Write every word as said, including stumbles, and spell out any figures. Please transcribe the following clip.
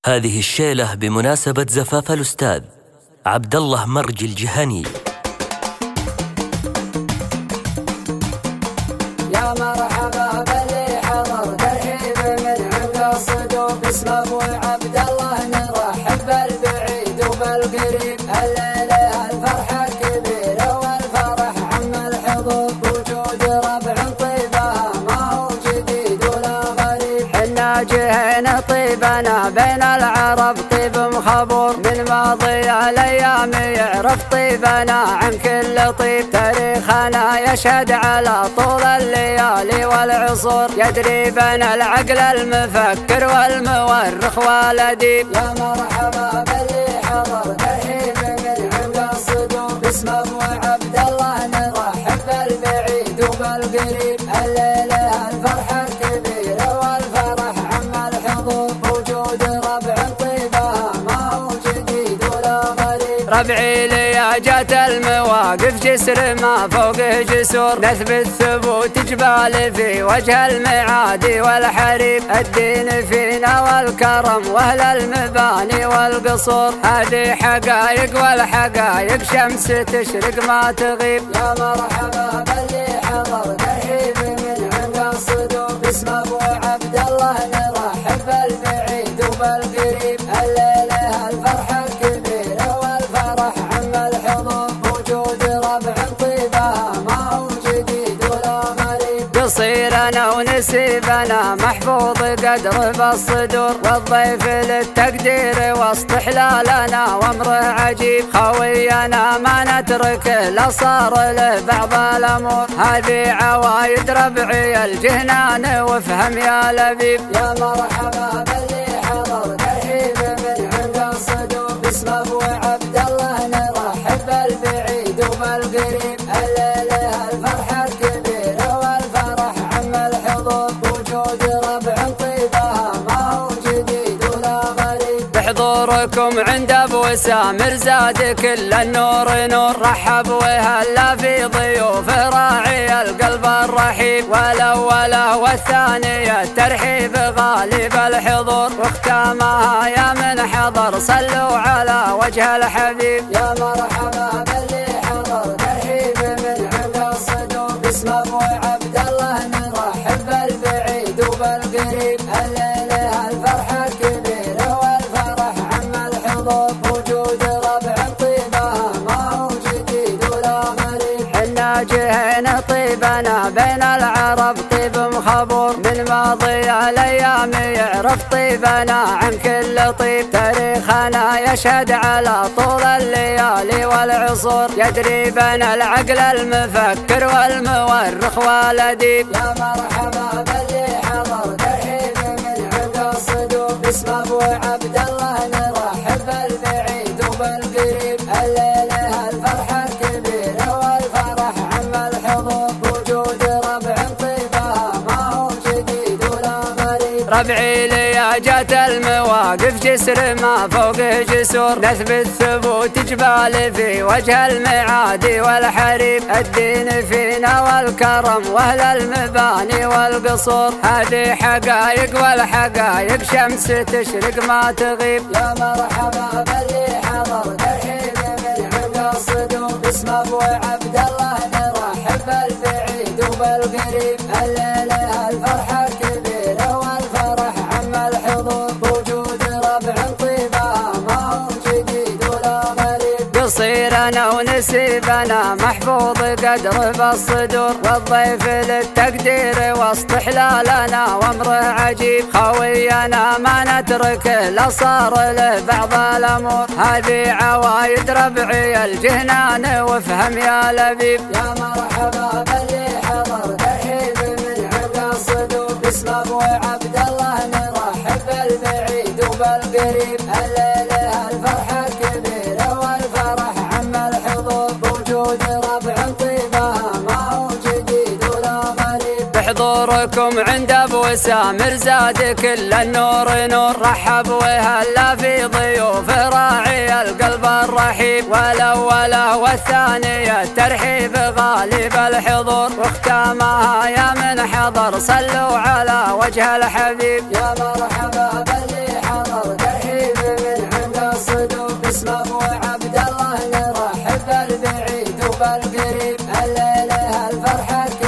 هذه الشيلة بمناسبة زفاف الأستاذ عبد الله مرجي الجهني. يا مرحبا باللي حضر ترحيب من عند الصدور، باسم ابو عبد الله نرحب بالبعيد وبالقريب. الليله الفرحه كبيره والفرح عم الحضور، وجود ربع طيبها ما هو جديد ولا غريب. حنا جهينا طيبنا بين العرب طيب مخبور، من ماضي الايام يعرف طيبنا عن كل طيب. تاريخنا يشهد على طول الليالي والعصور، يدري بنا العقل المفكر والمؤرخ والأديب. يا مرحبا باللي حضر ترحيب من عند الصدور، باسم ابو عبد الله نرحب بالبعيد وبالقريب. الليله الفرحه كبيره والفرح عم الحضور، وجود ربع طيبها ما هو جديد ولا غريب. ربعي لي جات المواقف جسر ما فوقه جسور، نثبت ثبوت جبال في وجه المعاد والحريب. الدين فينا والكرم واهل المباني والقصور، هذه حقايق والحقايق شمس تشرق ما تغيب. يا مرحبا باللي حضر ترحيب من عند الصدور، باسم ابو عبد الله نرحب بالبعيد وبالقريب. الليله الفرحه كبيره والفرح عم الحضور، وجود ربع طيبها ما هو جديد ولا غريب. قصيرنا ونسيبنا محفوظ قدر بالصدور، والضيف للتقدير واستحلالنا وامره عجيب. خوينا ما نترك لا صار له بعض الامور، هذه عوايد ربعي الجهنان وافهم يا لبيب. يا مرحبا باللي حضر ترحيب من عند الصدور، باسم ابو عبد الله نرحب بالبعيد وبالقريب. الليله الفرحه كبيره والفرح عم الحضور، وجود ربع طيبها ما هو جديد ولا غريب. بحضوركم عند ابو سامر زاد كل النور نور، رحب وهلا في ضيوفه راعي القلب الرحيب. والاوله والثانيه الترحيب غالب الحضور، واختامها يا من حضر صلوا على وجه الحبيب. يا مرحبا باللي حضر ترحيب من عند الصدور، باسم ابو عبد الله نرحب بالبعيد وبالقريب. الليله الفرحه كبيره والفرح عم الحضور، وجود ربع طيبها ما هو جديد ولا غريب. حنا جهينا طيبنا بين العرب طيب مخبور، من ماضي الايام يعرف طيبنا عن كل طيب. تاريخنا يشهد على طول الليالي والعصور، يدري بنا العقل المفكر والمؤرخ والأديب. يا مرحبا باللي حضر ترحيب من عند الصدور، باسم ابو عبد الله نرحب بالبعيد وبالقريب. الليله الفرحه كبيره والفرح عم الحضور، وجود ربع طيبها ما هو جديد ولا غريب. ربعي لي جات المواقف جسر ما فوقه جسور، نثبت ثبوت جبال في وجه المعاد والحريب. الدين فينا والكرم واهل المباني والقصور، هذه حقايق والحقايق شمس تشرق ما تغيب. يا مرحبا باللي حضر ترحيب من عند الصدور، باسم ابو عبد الله نرحب بالبعيد وبالقريب. الليله الفرحه كبيره والفرح عم الحضور، وجود ربع طيبها ما هو جديد ولا غريب. قصيرنا ونسيبنا محفوظ قدر بالصدور، والضيف للتقدير واستحلالنا وامره عجيب. خوينا ما نترك لا صار له بعض الامور، هذه عوايد ربعي الجهنان وافهم يا لبيب. يا مرحبا باللي حضر ترحيب من عند الصدور، باسم ابو عبد الله نرحب بالبعيد وبالقريب. الليله الفرحه كبيره والفرح عم الحضور، وجود ربع طيبها ما هو جديد ولا غريب. بحضوركم عند ابو سامر زاد كل النور نور، رحب وهلا في ضيوفه راعي القلب الرحيب. والاوله والثانيه الترحيب غالب الحضور، واختامها يا من حضر صلوا على وجه الحبيب. يا مرحبا باللي حضر ترحيب والقريب الليلة الفرحة